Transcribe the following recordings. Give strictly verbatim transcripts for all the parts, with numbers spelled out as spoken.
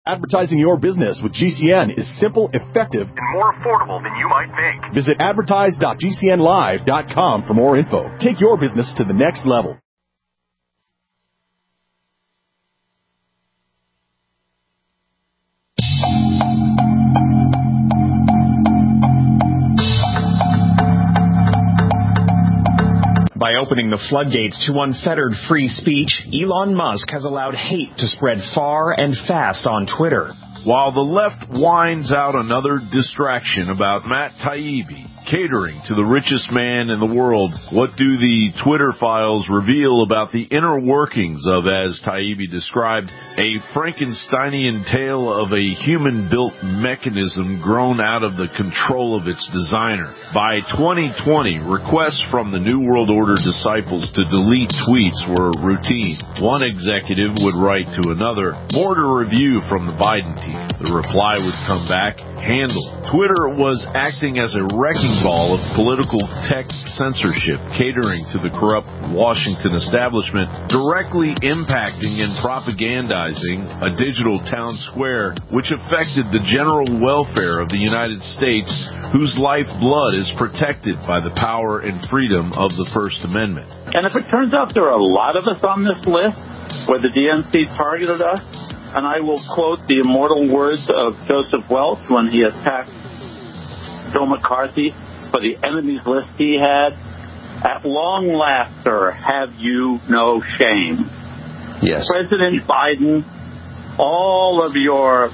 Advertising your business with G C N is simple, effective, and more affordable than you might think. Visit advertise dot g c n live dot com for more info. Take your business to the next level. By opening the floodgates to unfettered free speech, Elon Musk has allowed hate to spread far and fast on Twitter. While the left whines out another distraction about Matt Taibbi catering to the richest man in the world, what do the Twitter files reveal about the inner workings of, as Taibbi described, a Frankensteinian tale of a human-built mechanism grown out of the control of its designer? By twenty twenty, requests from the New World Order disciples to delete tweets were routine. One executive would write to another, more to review from the Biden team. The reply would come back, handled. Twitter was acting as a wrecking ball of political tech censorship, catering to the corrupt Washington establishment, directly impacting and propagandizing a digital town square which affected the general welfare of the United States, whose lifeblood is protected by the power and freedom of the First Amendment. And if it turns out there are a lot of us on this list where the D N C targeted us, and I will quote the immortal words of Joseph Welch when he attacked Joe McCarthy for the enemies list he had, at long last, sir, have you no shame? Yes. President Biden, all of your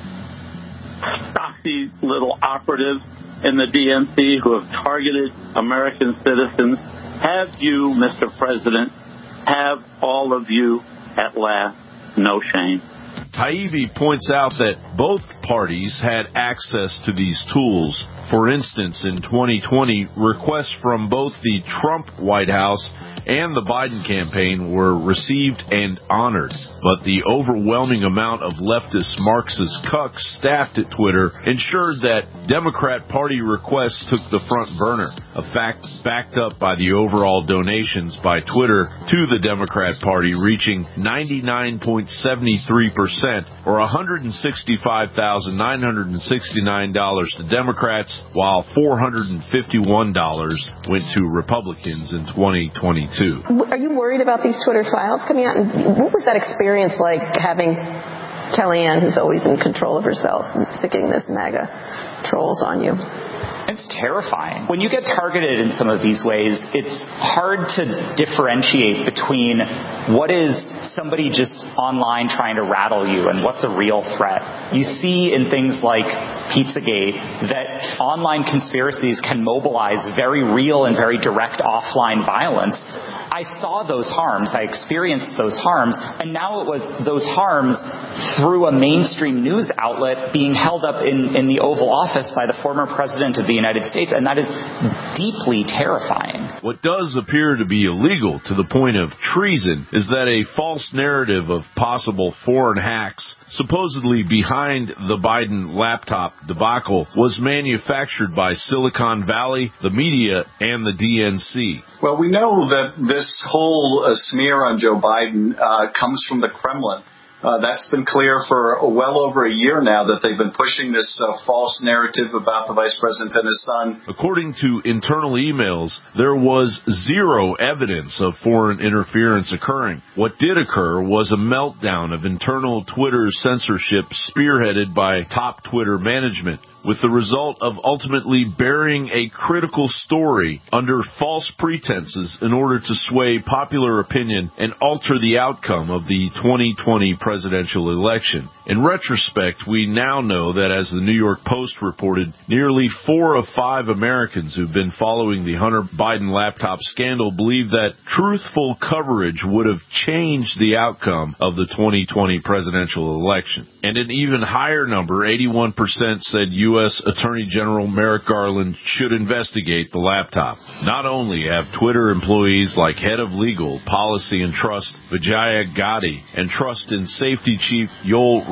stocky little operatives in the D N C who have targeted American citizens, have you, Mister President, have all of you at last no shame? Taibbi points out that both parties had access to these tools. For instance, in twenty twenty, requests from both the Trump White House and the Biden campaign were received and honored. But the overwhelming amount of leftist Marxist cucks staffed at Twitter ensured that Democrat Party requests took the front burner, a fact backed up by the overall donations by Twitter to the Democrat Party reaching ninety-nine point seven three percent, or one hundred sixty-five thousand nine hundred sixty-nine dollars to Democrats, while four hundred fifty-one dollars went to Republicans in twenty twenty-two. Are you worried about these Twitter files coming out? And what was that experience like having Kellyanne, who's always in control of herself, sticking this MAGA trolls on you? It's terrifying. When you get targeted in some of these ways, it's hard to differentiate between what is somebody just online trying to rattle you and what's a real threat. You see in things like Pizzagate that online conspiracies can mobilize very real and very direct offline violence. I saw those harms, I experienced those harms, and now it was those harms through a mainstream news outlet being held up in, in the Oval Office by the former president of the United States, and that is deeply terrifying. What does appear to be illegal to the point of treason is that a false narrative of possible foreign hacks, supposedly behind the Biden laptop debacle, was manufactured by Silicon Valley, the media, and the D N C. Well, we know that this whole uh, smear on Joe Biden uh, comes from the Kremlin. Uh, that's been clear for well over a year now that they've been pushing this uh, false narrative about the vice president and his son. According to internal emails, there was zero evidence of foreign interference occurring. What did occur was a meltdown of internal Twitter censorship spearheaded by top Twitter management, with the result of ultimately burying a critical story under false pretenses in order to sway popular opinion and alter the outcome of the twenty twenty presidential election. In retrospect, we now know that, as the New York Post reported, nearly four of five Americans who've been following the Hunter Biden laptop scandal believe that truthful coverage would have changed the outcome of the twenty twenty presidential election. And an even higher number, eighty-one percent, said U S Attorney General Merrick Garland should investigate the laptop. Not only have Twitter employees like Head of Legal, Policy and Trust Vijaya Gotti and Trust and Safety Chief Yoel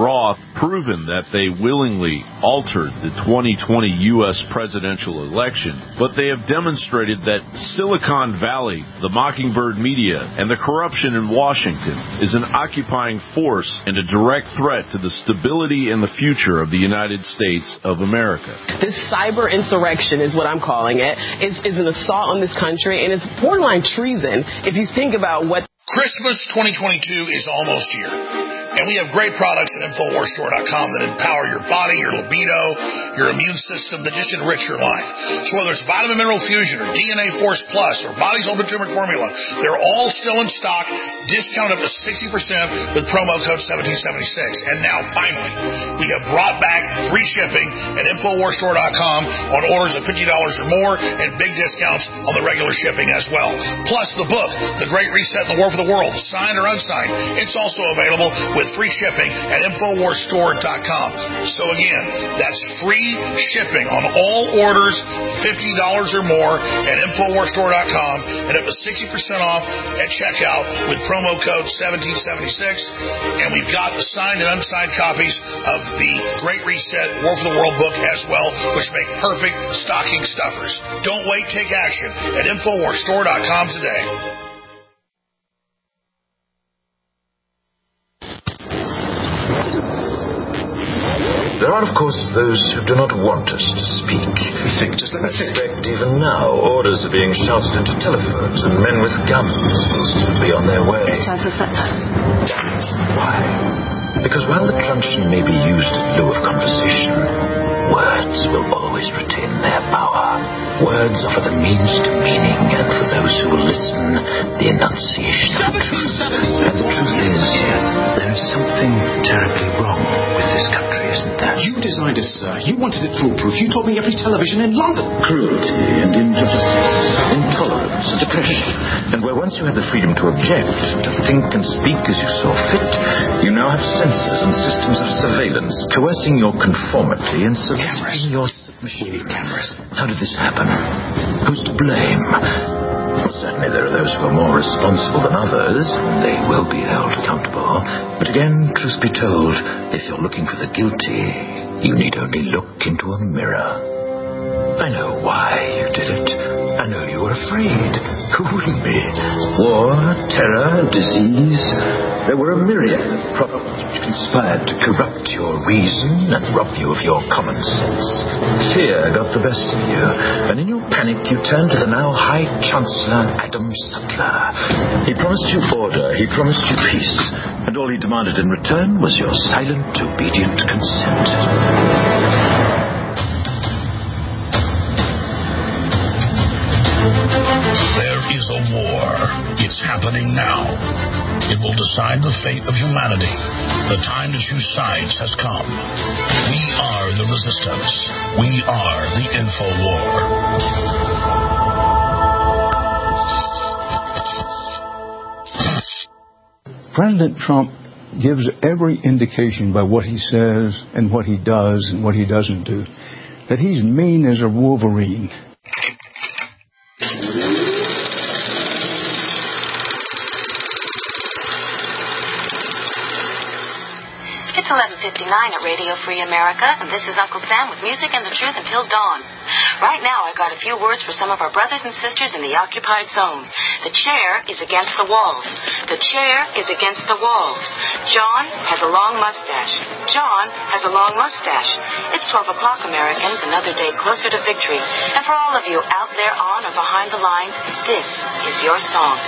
Roth proven that they willingly altered the twenty twenty U S presidential election, but they have demonstrated that Silicon Valley, the Mockingbird media, and the corruption in Washington is an occupying force and a direct threat to the stability and the future of the United States of America. This cyber insurrection is what I'm calling it. It's, it's an assault on this country, and it's borderline treason if you think about what... Christmas twenty twenty-two is almost here. And we have great products at Infowars Store dot com that empower your body, your libido, your immune system, that just enrich your life. So whether it's Vitamin Mineral Fusion or D N A Force Plus or Body's Ultimate Turmeric Formula, they're all still in stock, discounted up to sixty percent with promo code seventeen seventy-six. And now, finally, we have brought back free shipping at Infowars Store dot com on orders of fifty dollars or more and big discounts on the regular shipping as well. Plus the book, The Great Reset and the War for the World, signed or unsigned. It's also available with free shipping at Infowars Store dot com. So again, that's free shipping on all orders fifty dollars or more at Infowars Store dot com and up to sixty percent off at checkout with promo code seventeen seventy-six. And we've got the signed and unsigned copies of the Great Reset War for the World book as well, which make perfect stocking stuffers. Don't wait, take action at Infowars Store dot com today. There are, of course, those who do not want us to speak. Think, just let me think. In fact, even now, orders are being shouted into telephones, and men with guns will soon be on their way. It's time for fun. Damn it. Why? Because while the truncheon may be used in lieu of conversation, words will always retain their power. Words offer the means to meaning, and for those who will listen, the enunciation of the truth. And the truth is, there is something terribly wrong with this country, isn't there? You designed it, sir. You wanted it foolproof. You told me every television in London. Cruelty and injustice, intolerance and oppression. And where once you had the freedom to object, to think and speak as you saw fit, you now have censors and systems of surveillance coercing your conformity and subjecting your submission. We need cameras. How did this happen? Who's to blame? Well, certainly there are those who are more responsible than others. They will be held accountable. But again, truth be told, if you're looking for the guilty, you need only look into a mirror. I know why you did it. I know you were afraid. Who wouldn't be? War, terror, disease. There were a myriad of problems which conspired to corrupt your reason and rob you of your common sense. Fear got the best of you, and in your panic you turned to the now High Chancellor Adam Sutler. He promised you order, he promised you peace, and all he demanded in return was your silent, obedient consent. There is a war. It's happening now. It will decide the fate of humanity. The time to choose sides has come. We are the resistance. We are the InfoWar. President Trump gives every indication by what he says and what he does and what he doesn't do that he's mean as a wolverine. It's eleven fifty-nine at Radio Free America, and this is Uncle Sam with music and the truth until dawn. Right now, I got a few words for some of our brothers and sisters in the occupied zone. The chair is against the walls. The chair is against the walls. John has a long mustache. John has a long mustache. It's twelve o'clock, Americans, another day closer to victory. And for all of you out there on or behind the lines, this is your song.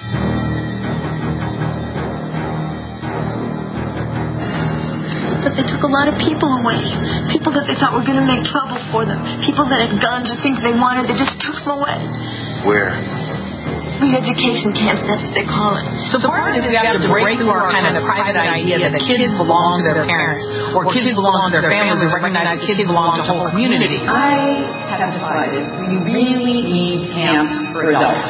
But they took a lot of people away. People that they thought were going to make trouble for them. People that had guns or things they wanted, they just took them away. Where? Re-education camps, that's what they call it. So part of it is we have to break through our kind of private idea that kids belong to their parents or kids belong to their families and recognize that kids belong to whole communities. I have decided we really need camps for adults.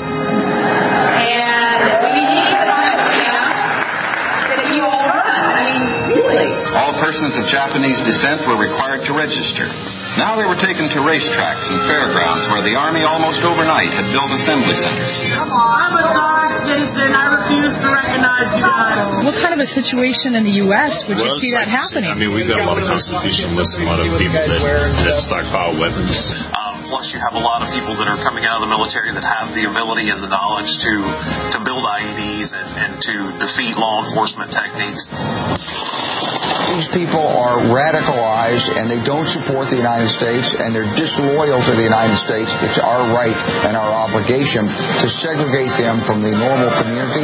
And we need kind of camps that you all run. I mean, really. All persons of Japanese descent were required to register. Now they were taken to racetracks and fairgrounds where the Army almost overnight had built assembly centers. Come on, I'm a God citizen. I refuse to recognize you guys. What kind of a situation in the U S would well, you see that like, happening? I mean, we've got a lot of constitutionalists, a lot of people that, that stockpile weapons. Um, plus, you have a lot of people that are coming out of the military that have the ability and the knowledge to, to build I E Ds and, and to defeat law enforcement techniques. These people are radicalized and they don't support the United States and they're disloyal to the United States. It's our right and our obligation to segregate them from the normal community.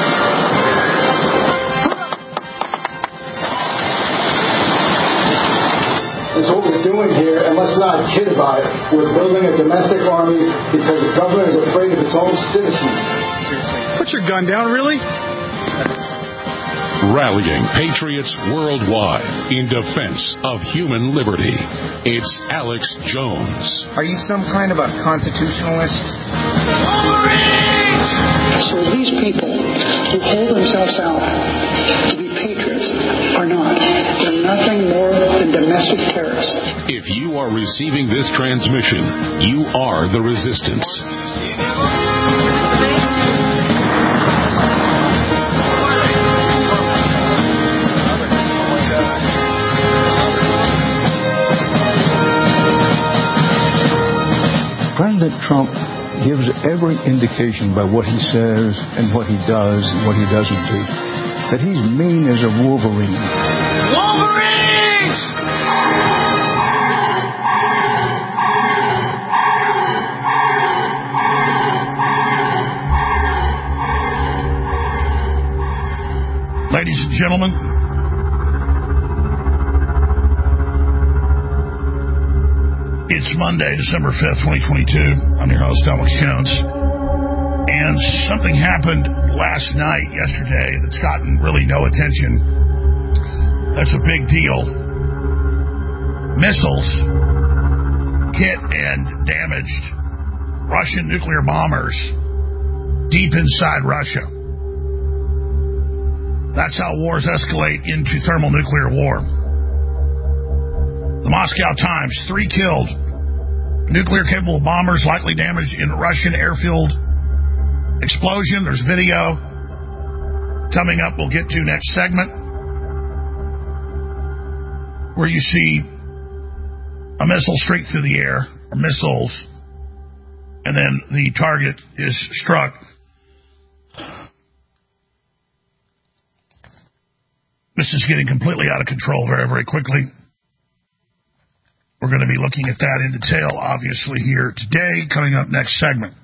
And so what we're doing here, and let's not kid about it, we're building a domestic army because the government is afraid of its own citizens. Put your gun down, really? Rallying patriots worldwide in defense of human liberty. It's Alex Jones. Are you some kind of a constitutionalist? So these people who hold themselves out to be patriots are not. They're nothing more than domestic terrorists. If you are receiving this transmission, you are the resistance. President Trump gives every indication by what he says and what he does and what he doesn't do that he's mean as a wolverine. Wolverines! Ladies and gentlemen, it's Monday, December fifth, twenty twenty-two. I'm your host, Alex Jones. And something happened last night, yesterday, that's gotten really no attention. That's a big deal. Missiles hit and damaged Russian nuclear bombers deep inside Russia. That's how wars escalate into thermonuclear war. The Moscow Times, three killed. Nuclear-capable bombers likely damaged in Russian airfield explosion. There's video coming up we'll get to next segment where you see a missile streak through the air, or missiles, and then the target is struck. This is getting completely out of control very, very quickly. We're going to be looking at that in detail, obviously, here today, coming up next segment.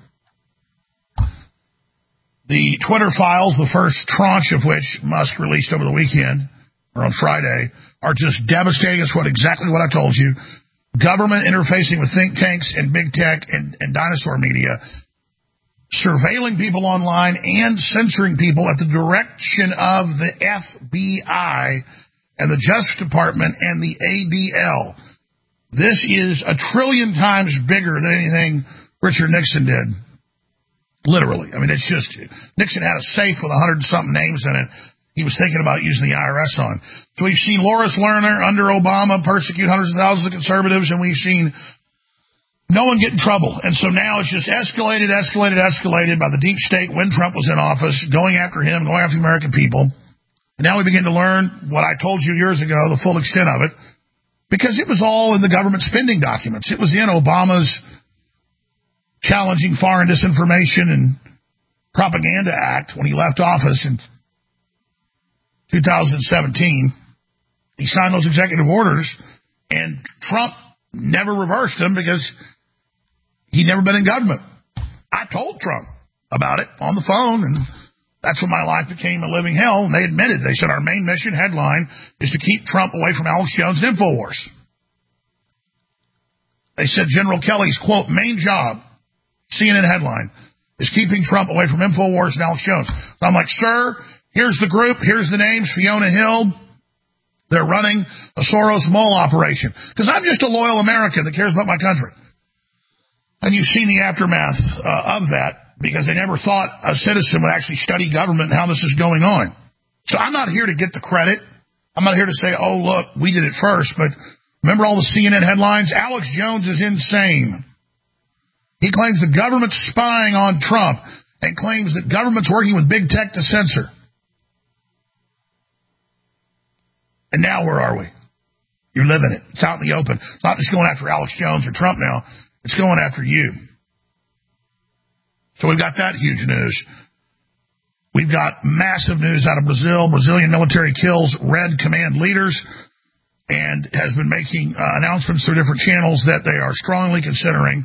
The Twitter files, the first tranche of which Musk released over the weekend, or on Friday, are just devastating. It's what exactly what I told you. Government interfacing with think tanks and big tech and, and dinosaur media, surveilling people online and censoring people at the direction of the F B I and the Justice Department and the A D L. This is a trillion times bigger than anything Richard Nixon did. Literally. I mean, it's just, Nixon had a safe with a hundred something names in it. He was thinking about using the I R S on. So we've seen Loris Lerner under Obama persecute hundreds of thousands of conservatives, and we've seen no one get in trouble. And so now it's just escalated, escalated, escalated by the deep state when Trump was in office, going after him, going after the American people. And now we begin to learn what I told you years ago, the full extent of it, because it was all in the government spending documents. It was in Obama's Challenging Foreign Disinformation and Propaganda Act when he left office in two thousand seventeen. He signed those executive orders, and Trump never reversed them because he'd never been in government. I told Trump about it on the phone, and that's when my life became a living hell, and they admitted. They said our main mission headline is to keep Trump away from Alex Jones and InfoWars. They said General Kelly's, quote, main job, C N N headline, is keeping Trump away from InfoWars and Alex Jones. So I'm like, sir, here's the group, here's the names, Fiona Hill. They're running a Soros mole operation. Because I'm just a loyal American that cares about my country. And you've seen the aftermath uh, of that, because they never thought a citizen would actually study government and how this is going on. So I'm not here to get the credit. I'm not here to say, oh, look, we did it first. But Remember all the C N N headlines? Alex Jones is insane. He claims the government's spying on Trump and claims that government's working with big tech to censor. And now where are we? You're living it. It's out in the open. It's not just going after Alex Jones or Trump now. It's going after you. So we've got that huge news. We've got massive news out of Brazil. Brazilian military kills Red Command leaders and has been making uh, announcements through different channels that they are strongly considering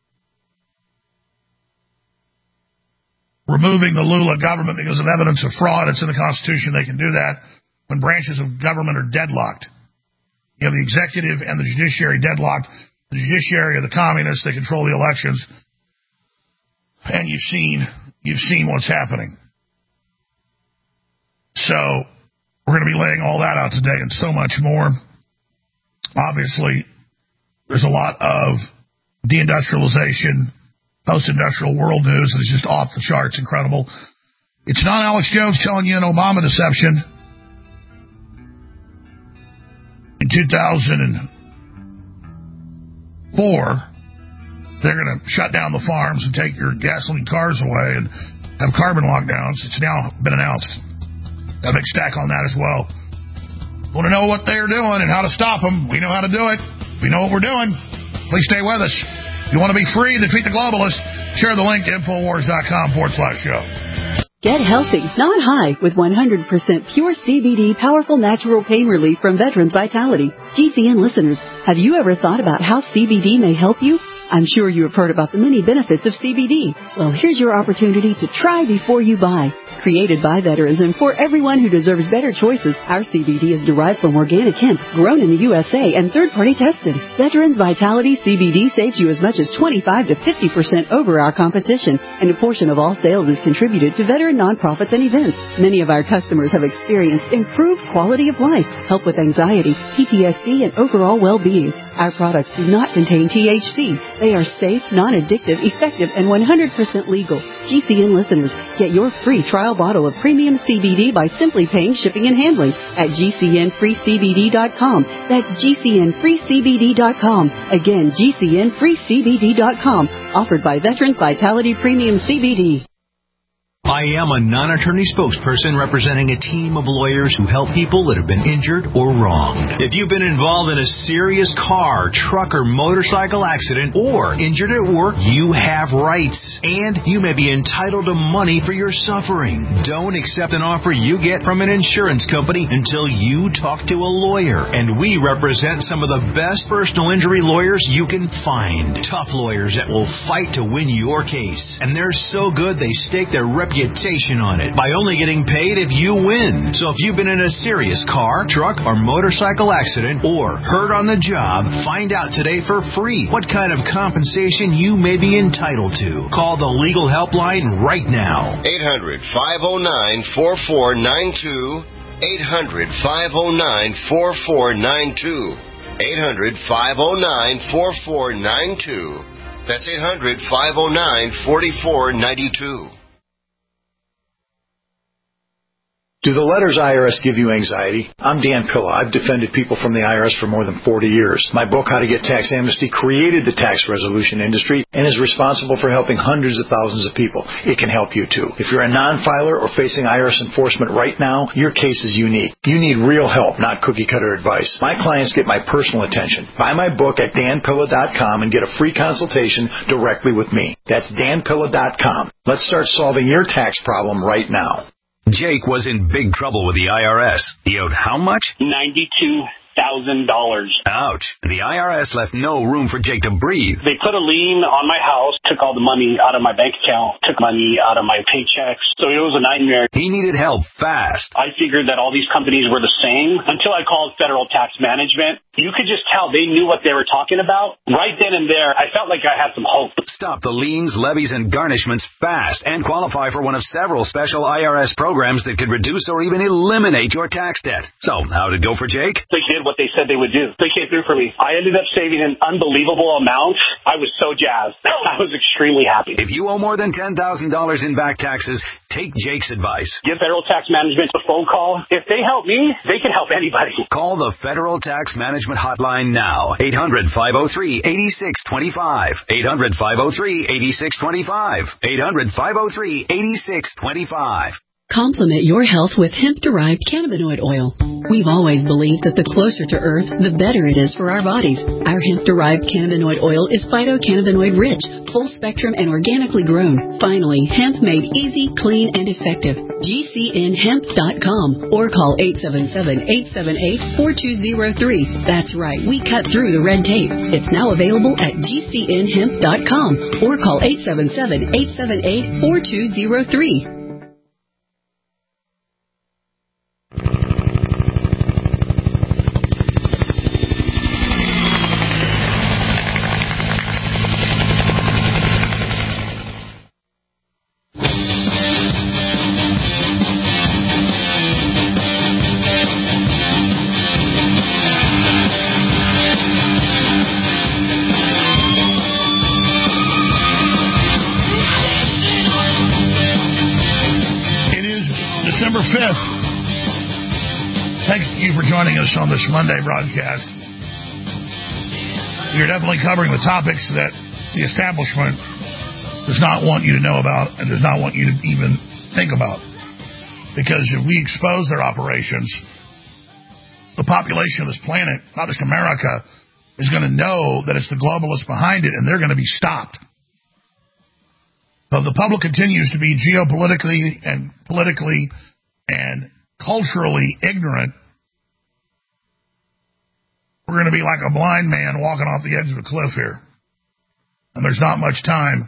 removing the Lula government because of evidence of fraud. It's in the Constitution. They can do that when branches of government are deadlocked. You have the executive and the judiciary deadlocked. The judiciary are the communists. They control the elections. And you've seen, you've seen what's happening. So we're going to be laying all that out today and so much more. Obviously, there's a lot of deindustrialization, post-industrial world news that is just off the charts, incredible. It's not Alex Jones telling you an Obama deception. In two thousand four, they're going to shut down the farms and take your gasoline cars away and have carbon lockdowns. It's now been announced. Got a big stack on that as well. Want to know what they're doing and how to stop them? We know how to do it. We know what we're doing. Please stay with us. If you want to be free, defeat the globalists, share the link to Infowars.com forward slash show. Get healthy, not high, with one hundred percent pure C B D powerful natural pain relief from Veterans Vitality. G C N listeners, have you ever thought about how C B D may help you? I'm sure you have heard about the many benefits of C B D. Well, here's your opportunity to try before you buy. Created by veterans and for everyone who deserves better choices, our C B D is derived from organic hemp, grown in the U S A and third-party tested. Veterans Vitality C B D saves you as much as twenty-five to fifty percent over our competition, and a portion of all sales is contributed to veteran nonprofits and events. Many of our customers have experienced improved quality of life, help with anxiety, P T S D, and overall well-being. Our products do not contain T H C. They are safe, non-addictive, effective, and one hundred percent legal. G C N listeners, get your free trial bottle of premium C B D by simply paying shipping and handling at G C N free C B D dot com. That's G C N free C B D dot com. Again, G C N free C B D dot com. Offered by Veterans Vitality Premium C B D. I am a non-attorney spokesperson representing a team of lawyers who help people that have been injured or wronged. If you've been involved in a serious car, truck, or motorcycle accident or injured at work, you have rights, and you may be entitled to money for your suffering. Don't accept an offer you get from an insurance company until you talk to a lawyer, and we represent some of the best personal injury lawyers you can find. Tough lawyers that will fight to win your case, and they're so good they stake their reputation on it by only getting paid if you win. So if you've been in a serious car, truck, or motorcycle accident or hurt on the job, find out today for free what kind of compensation you may be entitled to. Call the legal helpline right now. eight hundred, five oh nine, four four nine two. eight hundred, five oh nine, four four nine two. eight hundred, five oh nine, four four nine two. That's eight hundred, five oh nine, four four nine two. Do the letters I R S give you anxiety? I'm Dan Pilla. I've defended people from the I R S for more than forty years. My book, How to Get Tax Amnesty, created the tax resolution industry and is responsible for helping hundreds of thousands of people. It can help you, too. If you're a non-filer or facing I R S enforcement right now, your case is unique. You need real help, not cookie-cutter advice. My clients get my personal attention. Buy my book at dan pilla dot com and get a free consultation directly with me. That's dan pilla dot com. Let's start solving your tax problem right now. Jake was in big trouble with the I R S. He owed how much? ninety-two thousand dollars. Ouch. The I R S left no room for Jake to breathe. They put a lien on my house, took all the money out of my bank account, took money out of my paychecks. So it was a nightmare. He needed help fast. I figured that all these companies were the same until I called Federal Tax Management. You could just tell they knew what they were talking about. Right then and there, I felt like I had some hope. Stop the liens, levies, and garnishments fast and qualify for one of several special I R S programs that could reduce or even eliminate your tax debt. So, how did it go for Jake? They did what they said they would do. They came through for me. I ended up saving an unbelievable amount. I was so jazzed. I was extremely happy. If you owe more than ten thousand dollars in back taxes, take Jake's advice. Give Federal Tax Management a phone call. If they help me, they can help anybody. Call the Federal Tax Management Hotline now. eight hundred, five oh three, eight six two five. eight hundred, five oh three, eight six two five. eight hundred, five oh three, eight six two five. Complement your health with hemp-derived cannabinoid oil. We've always believed that the closer to Earth, the better it is for our bodies. Our hemp-derived cannabinoid oil is phytocannabinoid-rich, full-spectrum, and organically grown. Finally, hemp made easy, clean, and effective. G C N hemp dot com or call eight seven seven, eight seven eight, four two zero three. That's right, we cut through the red tape. It's now available at G C N hemp dot com or call eight seven seven, eight seven eight, four two zero three. Joining us on this Monday broadcast. We're definitely covering the topics that the establishment does not want you to know about and does not want you to even think about. Because if we expose their operations, the population of this planet, not just America, is going to know that it's the globalists behind it, and they're going to be stopped. So the public continues to be geopolitically and politically and culturally ignorant. We're going to be like a blind man walking off the edge of a cliff here. And there's not much time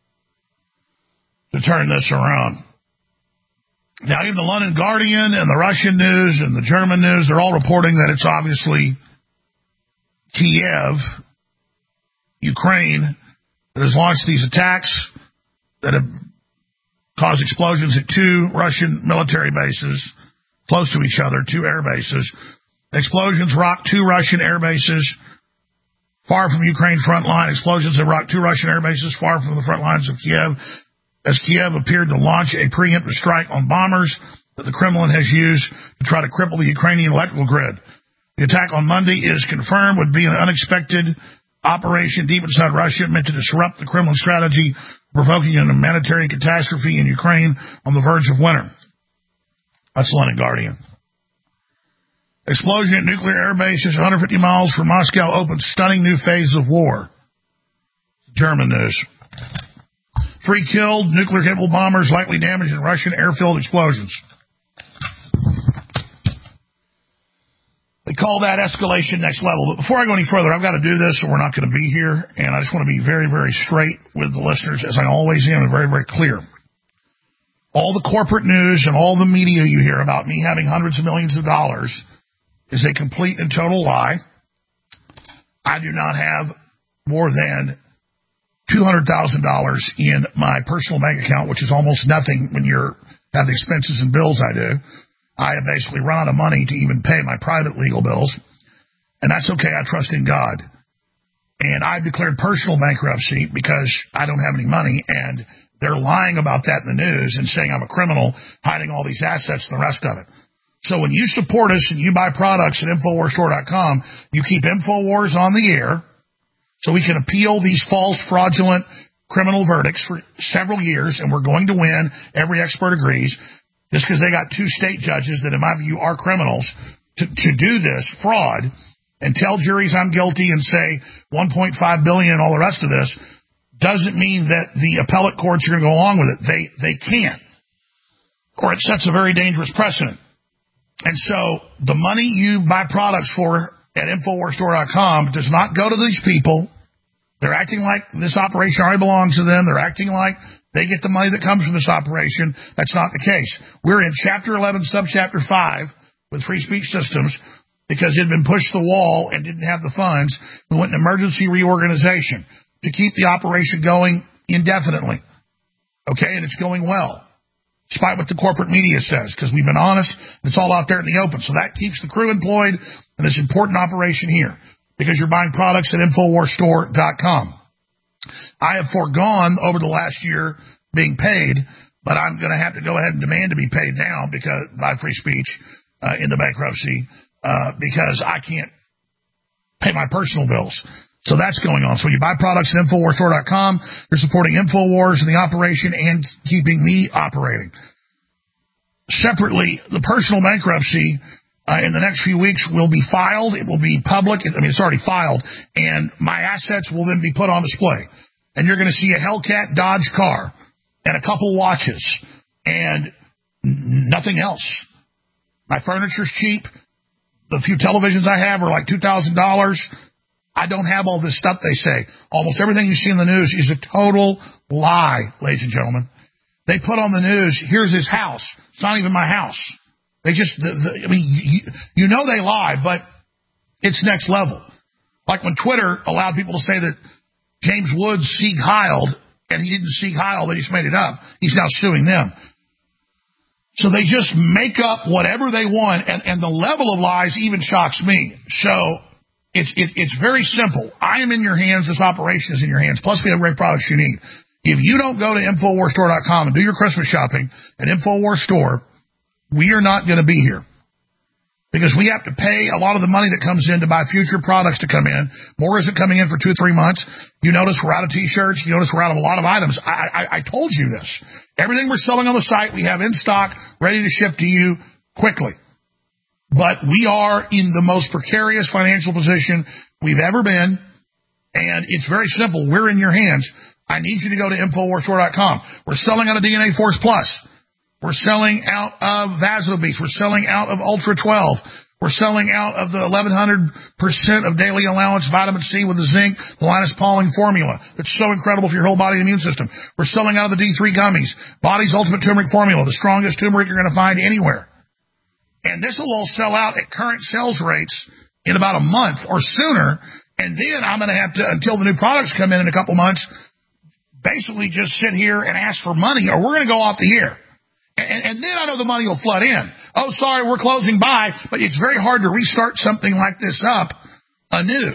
to turn this around. Now, even the London Guardian and the Russian news and the German news, they're all reporting that it's obviously Kiev, Ukraine, that has launched these attacks that have caused explosions at two Russian military bases close to each other, two air bases. Explosions rocked two Russian air bases far from Ukraine front line. Explosions have rocked two Russian air bases far from the front lines of Kiev, as Kiev appeared to launch a preemptive strike on bombers that the Kremlin has used to try to cripple the Ukrainian electrical grid. The attack on Monday is confirmed would be an unexpected operation deep inside Russia meant to disrupt the Kremlin strategy, provoking an humanitarian catastrophe in Ukraine on the verge of winter. That's London Guardian. Explosion at nuclear air bases one hundred fifty miles from Moscow opens stunning new phase of war. German news. Three killed, nuclear-capable bombers likely damaged in Russian airfield explosions. They call that escalation next level. But before I go any further, I've got to do this or we're not going to be here. And I just want to be very, very straight with the listeners, as I always am, and very, very clear. All the corporate news and all the media you hear about me having hundreds of millions of dollars is a complete and total lie. I do not have more than two hundred thousand dollars in my personal bank account, which is almost nothing when you have the expenses and bills I do. I have basically run out of money to even pay my private legal bills, and that's okay. I trust in God. And I've declared personal bankruptcy because I don't have any money, and they're lying about that in the news and saying I'm a criminal, hiding all these assets and the rest of it. So when you support us and you buy products at Infowars Store dot com, you keep Infowars on the air so we can appeal these false, fraudulent criminal verdicts for several years, and we're going to win. Every expert agrees. Just because they got two state judges that, in my view, are criminals to, to do this fraud and tell juries I'm guilty and say one point five billion dollars and all the rest of this doesn't mean that the appellate courts are going to go along with it. They, they can't. Or it sets a very dangerous precedent. And so the money you buy products for at Infowars Store dot com does not go to these people. They're acting like this operation already belongs to them. They're acting like they get the money that comes from this operation. That's not the case. We're in Chapter eleven, Subchapter five with Free Speech Systems because it had been pushed to the wall and didn't have the funds. We went in emergency reorganization to keep the operation going indefinitely. Okay, and it's going well, despite what the corporate media says, because we've been honest, and it's all out there in the open. So that keeps the crew employed in this important operation here, because you're buying products at Infowars Store dot com. I have foregone, over the last year, being paid but I'm going to have to go ahead and demand to be paid now because by free speech uh, in the bankruptcy uh, because I can't pay my personal bills. So that's going on. So when you buy products at Infowars Store dot com, you're supporting Infowars and the operation and keeping me operating. Separately, the personal bankruptcy uh, in the next few weeks will be filed. It will be public. I mean, it's already filed. And my assets will then be put on display. And you're going to see a Hellcat Dodge car and a couple watches and n- nothing else. My furniture's cheap. The few televisions I have are like two thousand dollars. I don't have all this stuff they say. Almost everything you see in the news is a total lie, ladies and gentlemen. They put on the news, here's his house. It's not even my house. They just, the, the, I mean, you, you know they lie, but it's next level. Like when Twitter allowed people to say that James Woods Sieg Heiled, and he didn't Sieg Heil, they just made it up. He's now suing them. So they just make up whatever they want, and, and the level of lies even shocks me. So it's it, it's very simple. I am in your hands. This operation is in your hands. Plus, we have great products you need. If you don't go to Infowars Store dot com and do your Christmas shopping at Infowars Store, we are not going to be here. Because we have to pay a lot of the money that comes in to buy future products to come in. More isn't coming in for two, three months. You notice we're out of T-shirts. You notice we're out of a lot of items. I, I, I told you this. Everything we're selling on the site, we have in stock, ready to ship to you quickly. But we are in the most precarious financial position we've ever been. And it's very simple. We're in your hands. I need you to go to Infowars Store dot com. We're selling out of D N A Force Plus. We're selling out of VasoBeats. We're selling out of Ultra twelve. We're selling out of the eleven hundred percent of daily allowance vitamin C with the zinc, the Linus Pauling formula. That's so incredible for your whole body immune system. We're selling out of the D three gummies, Body's Ultimate Turmeric Formula, the strongest turmeric you're going to find anywhere. And this will all sell out at current sales rates in about a month or sooner. And then I'm going to have to, until the new products come in in a couple months, basically just sit here and ask for money, or we're going to go off the air. And, and then I know the money will flood in. Oh, sorry, we're closing by. But it's very hard to restart something like this up anew.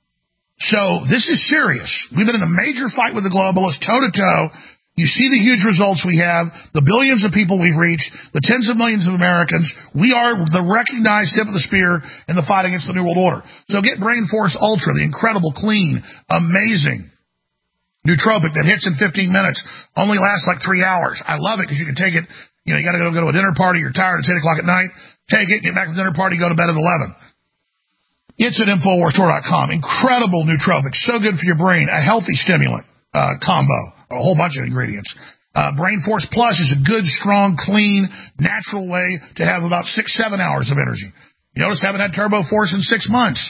So this is serious. We've been in a major fight with the globalists, toe-to-toe. You see the huge results we have, the billions of people we've reached, the tens of millions of Americans. We are the recognized tip of the spear in the fight against the New World Order. So get Brain Force Ultra, the incredible, clean, amazing nootropic that hits in fifteen minutes, only lasts like three hours. I love it because you can take it, you know, you got to go to a dinner party, you're tired, it's eight o'clock at night, take it, get back from the dinner party, go to bed at eleven. It's at Infowars Store dot com. Incredible nootropic, so good for your brain, a healthy stimulant uh, combo, a whole bunch of ingredients. Uh, Brain Force Plus is a good, strong, clean, natural way to have about six, seven hours of energy. You notice I haven't had Turbo Force in six months.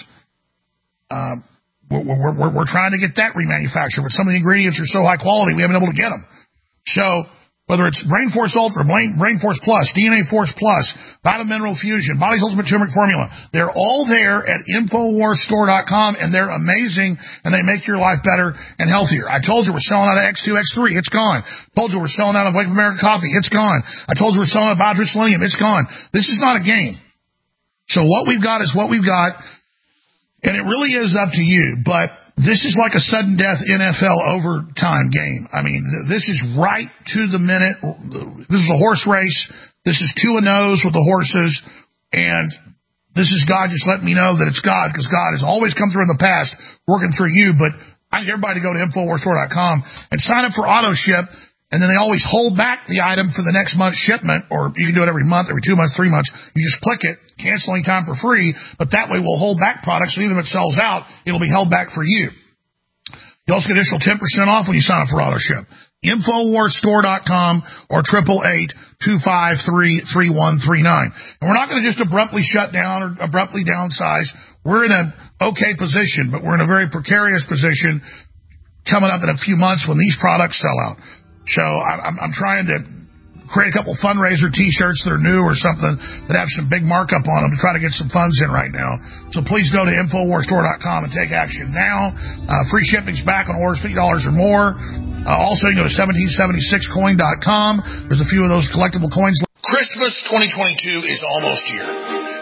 Um, uh, We're, we're, we're, we're trying to get that remanufactured, but some of the ingredients are so high quality, we haven't been able to get them. So whether it's Brain Force Ultra, Brain, Brain Force Plus, D N A Force Plus, Vitamin Mineral Fusion, Body's Ultimate Turmeric Formula, they're all there at Infowars Store dot com, and they're amazing, and they make your life better and healthier. I told you we're selling out of X two, X three, it's gone. I told you we're selling out of Wake of America Coffee, it's gone. I told you we're selling out of Bodra Selenium, it's gone. This is not a game. So what we've got is what we've got. And it really is up to you, but this is like a sudden death N F L overtime game. I mean, this is right to the minute. This is a horse race. This is two and nose with the horses, and this is God just letting me know that it's God, because God has always come through in the past working through you. But I need everybody to go to Infowars Store dot com and sign up for auto ship. And then they always hold back the item for the next month's shipment, or you can do it every month, every two months, three months. You just click it, cancel any time for free, but that way we'll hold back products, so even if it sells out, it'll be held back for you. You also get additional ten percent off when you sign up for auto ship. Infowars Store dot com or eight eight eight, two five three, three one three nine. And we're not going to just abruptly shut down or abruptly downsize. We're in an okay position, but we're in a very precarious position coming up in a few months when these products sell out. So I'm, I'm trying to create a couple fundraiser T-shirts that are new or something that have some big markup on them to try to get some funds in right now. So please go to Infowars Store dot com and take action now. Uh, free shipping's back on orders fifty dollars or more. Uh, also, you can go to seventeen seventy-six coin dot com. There's a few of those collectible coins. Christmas twenty twenty-two is almost here.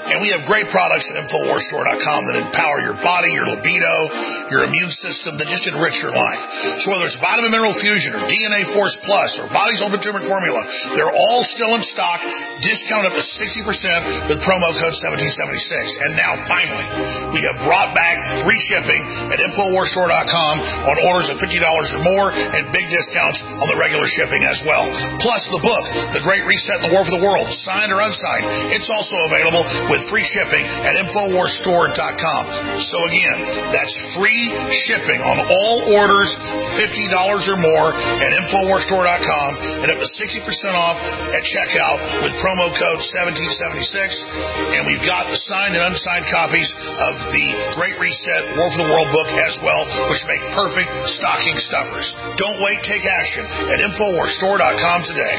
And we have great products at Infowars Store dot com that empower your body, your libido, your immune system, that just enrich your life. So whether it's Vitamin Mineral Fusion or D N A Force Plus or Body's Open Turmeric Formula, they're all still in stock, discounted up to sixty percent with promo code seventeen seventy-six. And now, finally, we have brought back free shipping at Infowars Store dot com on orders of fifty dollars or more and big discounts on the regular shipping as well. Plus, the book, The Great Reset and the War for the World, signed or unsigned, it's also available with free shipping at Infowars Store dot com. So again, that's free shipping on all orders, fifty dollars or more at Infowars Store dot com, and up to sixty percent off at checkout with promo code seventeen seventy-six. And we've got the signed and unsigned copies of the Great Reset, War for the World book as well, which make perfect stocking stuffers. Don't wait, take action at Infowars Store dot com today.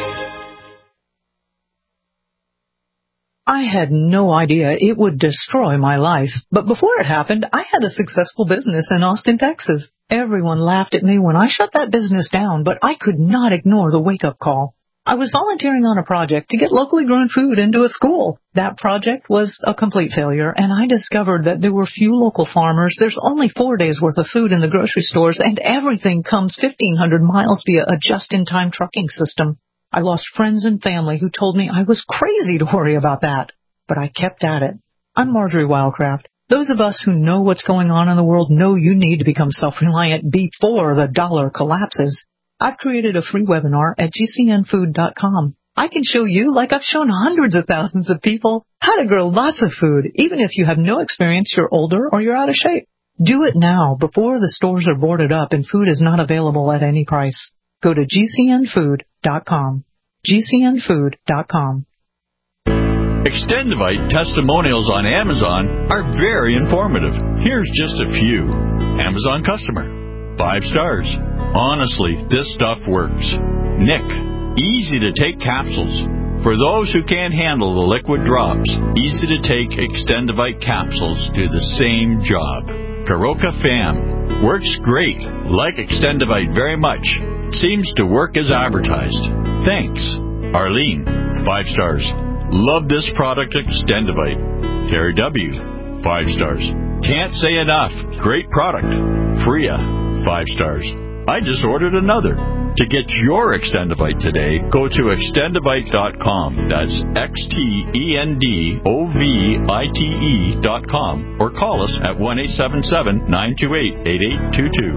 I had no idea it would destroy my life, but before it happened, I had a successful business in Austin, Texas. Everyone laughed at me when I shut that business down, but I could not ignore the wake-up call. I was volunteering on a project to get locally grown food into a school. That project was a complete failure, and I discovered that there were few local farmers. There's only four days' worth of food in the grocery stores, and everything comes fifteen hundred miles via a just-in-time trucking system. I lost friends and family who told me I was crazy to worry about that, but I kept at it. I'm Marjorie Wildcraft. Those of us who know what's going on in the world know you need to become self-reliant before the dollar collapses. I've created a free webinar at G C N food dot com. I can show you, like I've shown hundreds of thousands of people, how to grow lots of food, even if you have no experience, you're older, or you're out of shape. Do it now before the stores are boarded up and food is not available at any price. Go to G C N food dot com. G C N food dot com. Extendivite testimonials on Amazon are very informative. Here's just a few. Amazon customer. Five stars. Honestly, this stuff works. Nick. Easy to take capsules. For those who can't handle the liquid drops, easy to take Extendivite capsules do the same job. Karoka Fam. Works great. Like Extendivite very much. Seems to work as advertised. Thanks. Arlene. Five stars. Love this product, Extendivite. Terry W. Five stars. Can't say enough. Great product. Freya. Five stars. I just ordered another. To get your Extendivite today, go to extendivite dot com. That's X T E N D O V I T E dot com. Or call us at one eight seven seven, nine two eight, eight eight two two.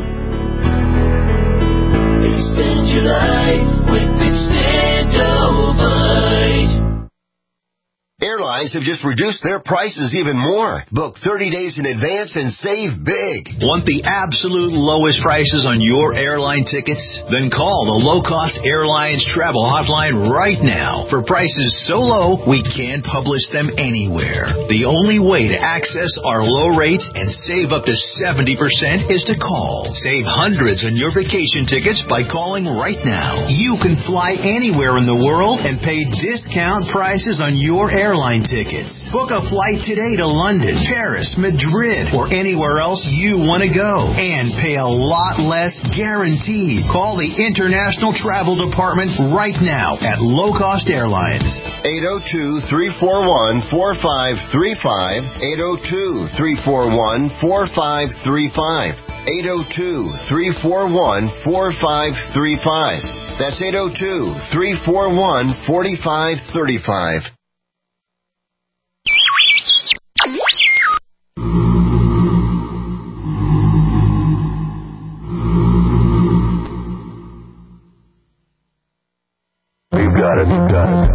Extend your life with Extendivite. Airlines have just reduced their prices even more. Book thirty days in advance and save big. Want the absolute lowest prices on your airline tickets? Then call the Low Cost Airlines Travel Hotline right now for prices so low we can't publish them anywhere. The only way to access our low rates and save up to seventy percent is to call. Save hundreds on your vacation tickets by calling right now. You can fly anywhere in the world and pay discount prices on your airline airline tickets. Book a flight today to London, Paris, Madrid, or anywhere else you want to go and pay a lot less guaranteed. Call the International Travel Department right now at Low Cost Airlines. eight oh two, three four one, four five three five. eight oh two, three four one, four five three five. eight oh two, three four one, four five three five. That's eight oh two, three four one, four five three five. We've got it, we've got it.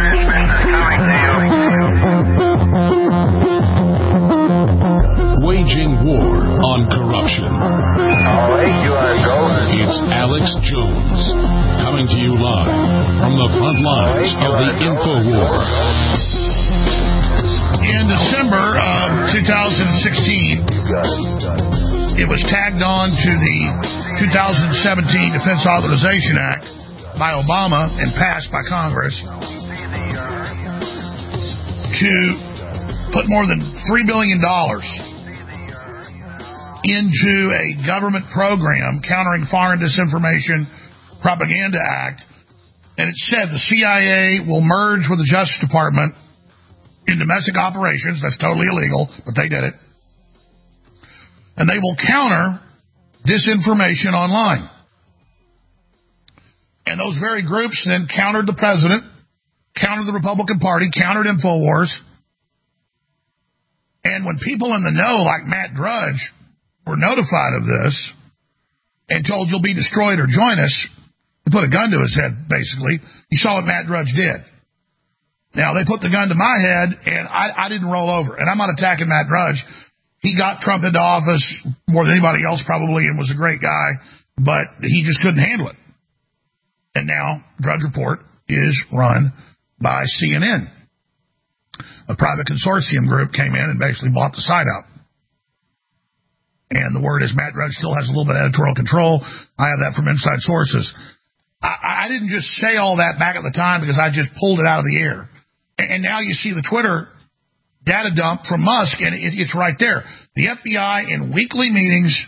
Waging war on corruption. All right, you want to go? It's Alex Jones, coming to you live from the front lines of the info war. In December of two thousand sixteen, it was tagged on to the two thousand seventeen Defense Authorization Act by Obama and passed by Congress to put more than three billion dollars into a government program countering foreign disinformation propaganda act. And it said the C I A will merge with the Justice Department in domestic operations. That's totally illegal, but they did it. And they will counter disinformation online. And those very groups then countered the president, countered the Republican Party, countered InfoWars. And when people in the know, like Matt Drudge, were notified of this and told you'll be destroyed or join us, they put a gun to his head, basically. You saw what Matt Drudge did. Now, they put the gun to my head, and I, I didn't roll over. And I'm not attacking Matt Drudge. He got Trump into office more than anybody else probably and was a great guy, but he just couldn't handle it. And now Drudge Report is run by C N N. A private consortium group came in and basically bought the site out. And the word is Matt Drudge still has a little bit of editorial control. I have that from inside sources. I, I didn't just say all that back at the time because I just pulled it out of the air. And, and now you see the Twitter data dump from Musk, and it, it's right there. The F B I in weekly meetings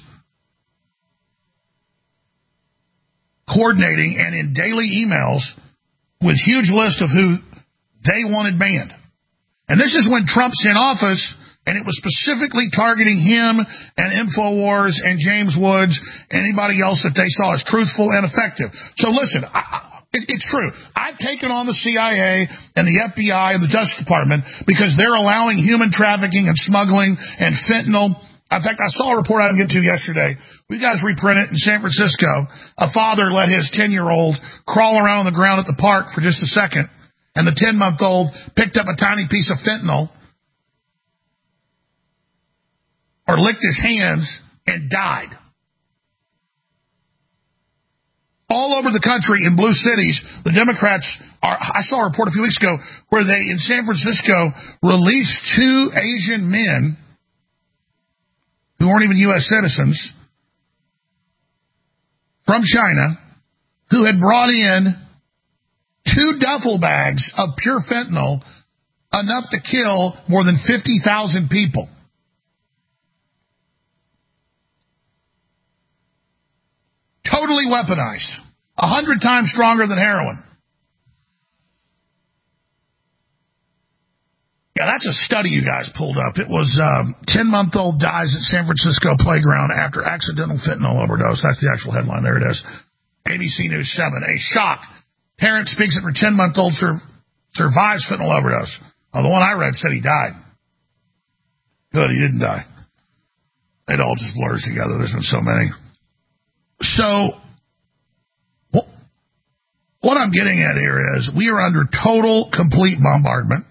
coordinating and in daily emails with huge lists of who they wanted banned. And this is when Trump's in office, and it was specifically targeting him and InfoWars and James Woods and anybody else that they saw as truthful and effective. So listen, I, it, it's true. I've taken on the C I A and the F B I and the Justice Department because they're allowing human trafficking and smuggling and fentanyl. In fact, I saw a report I didn't get to yesterday. We guys reprint it in San Francisco. A father let his ten-year-old crawl around on the ground at the park for just a second, and the ten-month-old picked up a tiny piece of fentanyl or licked his hands and died. All over the country in blue cities, the Democrats are, I saw a report a few weeks ago where they, in San Francisco, released two Asian men who weren't even U S citizens from China who had brought in two duffel bags of pure fentanyl, enough to kill more than fifty thousand people. Totally weaponized. A hundred times stronger than heroin. Yeah, that's a study you guys pulled up. It was um, ten-month-old dies at San Francisco playground after accidental fentanyl overdose. That's the actual headline. There it is. A B C News seven. A shock. Parent speaks after ten-month-old sur- survives fentanyl overdose. Oh, the one I read said he died. Good, he didn't die. It all just blurs together. There's been so many. So, what I'm getting at here is we are under total, complete bombardment.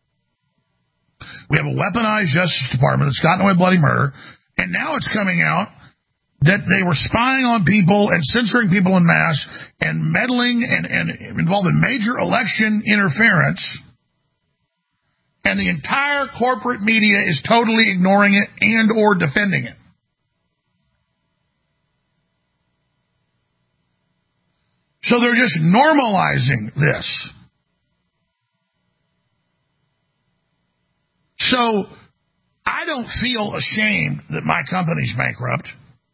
We have a weaponized Justice Department that's gotten away with bloody murder, and now it's coming out that they were spying on people and censoring people en masse and meddling and, and involved in major election interference, and the entire corporate media is totally ignoring it and or defending it. So they're just normalizing this. So I don't feel ashamed that my company's bankrupt.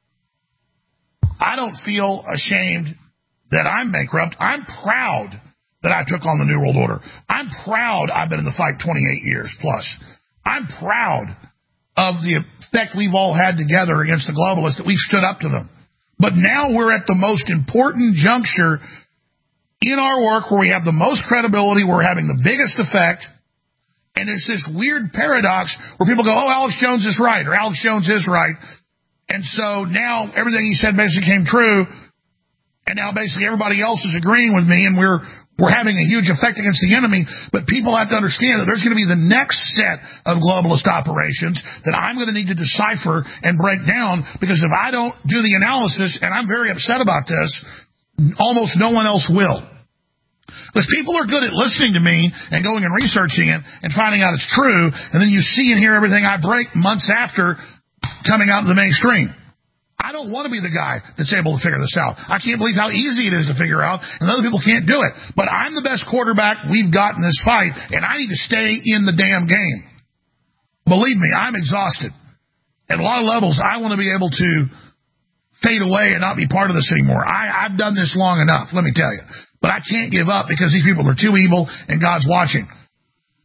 I don't feel ashamed that I'm bankrupt. I'm proud that I took on the New World Order. I'm proud I've been in the fight twenty-eight years plus. I'm proud of the effect we've all had together against the globalists, that we've stood up to them. But now we're at the most important juncture in our work where we have the most credibility, we're having the biggest effect, and it's this weird paradox where people go, oh, Alex Jones is right, or Alex Jones is right, and so now everything he said basically came true, and now basically everybody else is agreeing with me, and we're we're having a huge effect against the enemy. But people have to understand that there's going to be the next set of globalist operations that I'm going to need to decipher and break down, because if I don't do the analysis, and I'm very upset about this, almost no one else will. Because people are good at listening to me and going and researching it and finding out it's true, and then you see and hear everything I break months after coming out in the mainstream. I don't want to be the guy that's able to figure this out. I can't believe how easy it is to figure out, and other people can't do it. But I'm the best quarterback we've got in this fight, and I need to stay in the damn game. Believe me, I'm exhausted. At a lot of levels, I want to be able to fade away and not be part of this anymore. I, I've done this long enough, let me tell you. But I can't give up because these people are too evil and God's watching.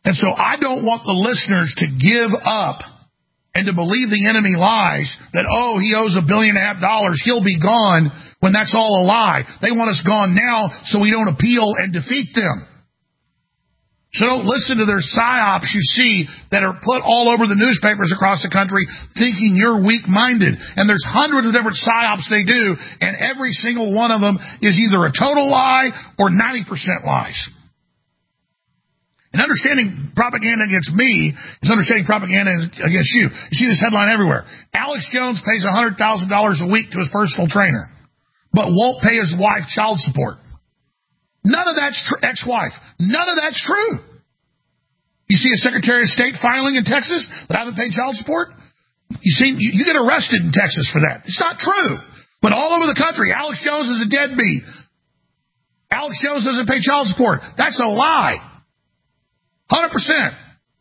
And so I don't want the listeners to give up and to believe the enemy lies that, oh, he owes a billion and a half dollars, he'll be gone, when that's all a lie. They want us gone now so we don't appeal and defeat them. So don't listen to their psyops you see that are put all over the newspapers across the country thinking you're weak-minded. And there's hundreds of different psyops they do, and every single one of them is either a total lie or ninety percent lies. And understanding propaganda against me is understanding propaganda against you. You see this headline everywhere. Alex Jones pays one hundred thousand dollars a week to his personal trainer, but won't pay his wife child support. None of that's tr- ex-wife. None of that's true. You see a Secretary of State filing in Texas that haven't paid child support? You see, you, you get arrested in Texas for that. It's not true. But all over the country, Alex Jones is a deadbeat. Alex Jones doesn't pay child support. That's a lie. one hundred percent.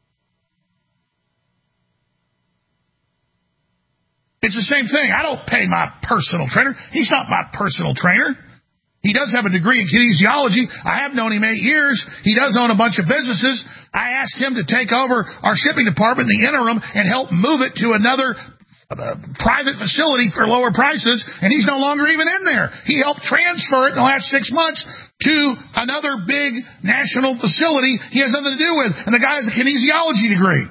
It's the same thing. I don't pay my personal trainer. He's not my personal trainer. He does have a degree in kinesiology. I have known him eight years. He does own a bunch of businesses. I asked him to take over our shipping department in the interim and help move it to another uh, private facility for lower prices, and he's no longer even in there. He helped transfer it in the last six months to another big national facility he has nothing to do with, and the guy has a kinesiology degree.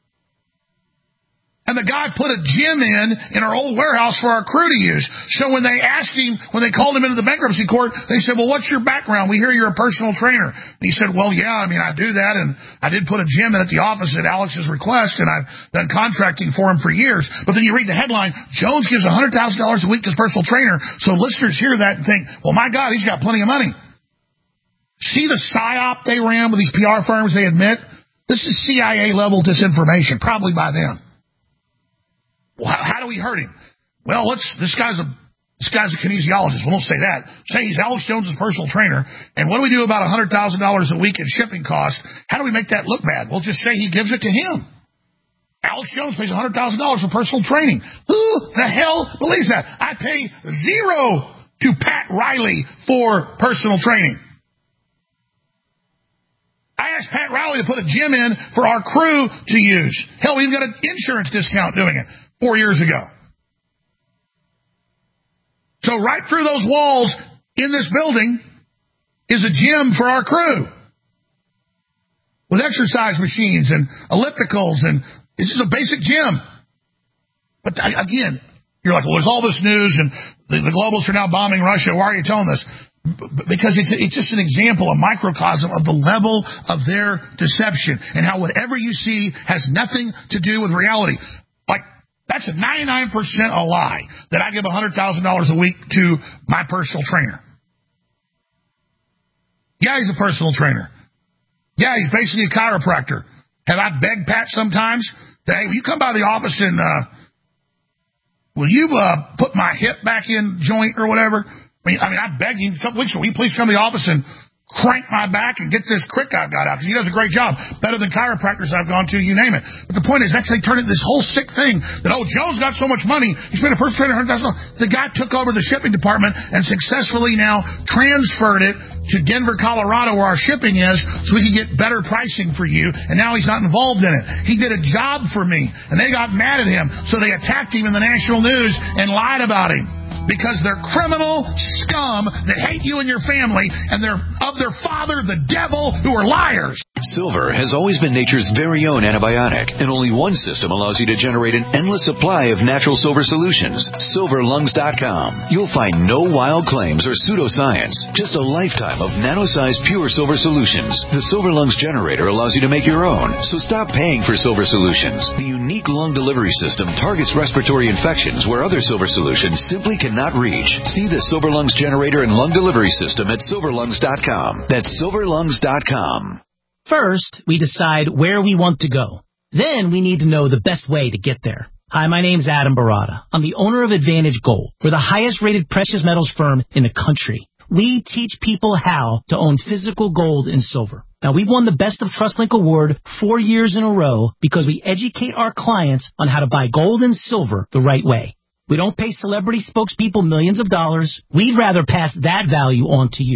And the guy put a gym in in our old warehouse for our crew to use. So when they asked him, when they called him into the bankruptcy court, they said, well, what's your background? We hear you're a personal trainer. And he said, well, yeah, I mean, I do that. And I did put a gym in at the office at Alex's request, and I've done contracting for him for years. But then you read the headline, Jones gives one hundred thousand dollars a week to his personal trainer. So listeners hear that and think, well, my God, he's got plenty of money. See the psyop they ran with these P R firms, they admit? This is C I A-level disinformation, probably by them. Well, how, how do we hurt him? Well, let's. This guy's a this guy's a kinesiologist. Well, don't say that. Say he's Alex Jones' personal trainer. And what do we do about one hundred thousand dollars a week in shipping costs? How do we make that look bad? Well, just say he gives it to him. Alex Jones pays one hundred thousand dollars for personal training. Who the hell believes that? I pay zero to Pat Riley for personal training. I asked Pat Riley to put a gym in for our crew to use. Hell, we even got an insurance discount doing it four years ago. So right through those walls in this building is a gym for our crew with exercise machines and ellipticals, and this is a basic gym. But again, you're like, well, there's all this news, and the, the globalists are now bombing Russia. Why are you telling this? Because it's, it's just an example, a microcosm of the level of their deception and how whatever you see has nothing to do with reality. Like, that's a ninety-nine percent a lie that I give one hundred thousand dollars a week to my personal trainer. Yeah, he's a personal trainer. Yeah, he's basically a chiropractor. Have I begged Pat sometimes that, hey, will you come by the office and uh, will you uh, put my hip back in joint or whatever? I mean, I mean, I begged him a couple weeks ago, will you please come to the office and crank my back and get this crick I've got out? Because he does a great job. Better than chiropractors I've gone to, you name it. But the point is, that's they turn it this whole sick thing that, oh, Jones got so much money, he spent a personal trainer one hundred thousand dollars. The guy took over the shipping department and successfully now transferred it to Denver, Colorado, where our shipping is, so we can get better pricing for you, and now he's not involved in it. He did a job for me, and they got mad at him, so they attacked him in the national news and lied about him. Because they're criminal scum that hate you and your family, and they're of their father, the devil, who are liars. Silver has always been nature's very own antibiotic, and only one system allows you to generate an endless supply of natural silver solutions. silver lungs dot com. You'll find no wild claims or pseudoscience, just a lifetime of nano-sized pure silver solutions. The Silver Lungs generator allows you to make your own, so stop paying for silver solutions. The unique lung delivery system targets respiratory infections where other silver solutions simply cannot reach. See the Silver Lungs generator and lung delivery system at silver lungs dot com. That's silver lungs dot com. First, we decide where we want to go. Then we need to know the best way to get there. Hi, my name's Adam Barada. I'm the owner of Advantage Gold. We're the highest rated precious metals firm in the country. We teach people how to own physical gold and silver. Now, we've won the Best of TrustLink award four years in a row because we educate our clients on how to buy gold and silver the right way. We don't pay celebrity spokespeople millions of dollars. We'd rather pass that value on to you.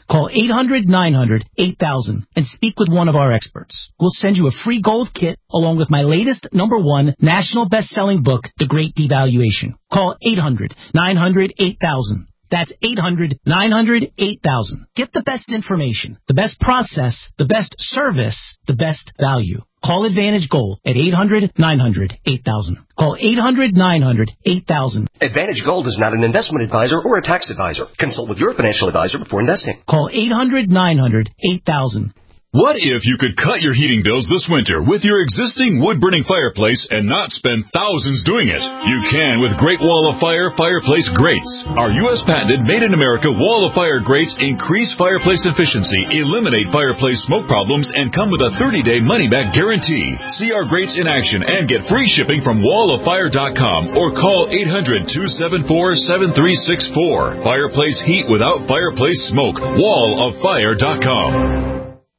Call eight hundred nine hundred eight thousand and speak with one of our experts. We'll send you a free gold kit along with my latest number one national best-selling book, The Great Devaluation. Call eight hundred nine hundred eight thousand. That's eight hundred nine hundred eight thousand. Get the best information, the best process, the best service, the best value. Call Advantage Gold at eight hundred nine hundred eight thousand. Call eight hundred nine hundred eight thousand. Advantage Gold is not an investment advisor or a tax advisor. Consult with your financial advisor before investing. Call eight hundred nine hundred eight thousand. What if you could cut your heating bills this winter with your existing wood-burning fireplace and not spend thousands doing it? You can with Great Wall of Fire Fireplace Grates. Our U S patented made-in-America Wall of Fire grates increase fireplace efficiency, eliminate fireplace smoke problems, and come with a thirty-day money-back guarantee. See our grates in action and get free shipping from wall of fire dot com or call eight hundred two seven four seven three six four. Fireplace heat without fireplace smoke. wall of fire dot com.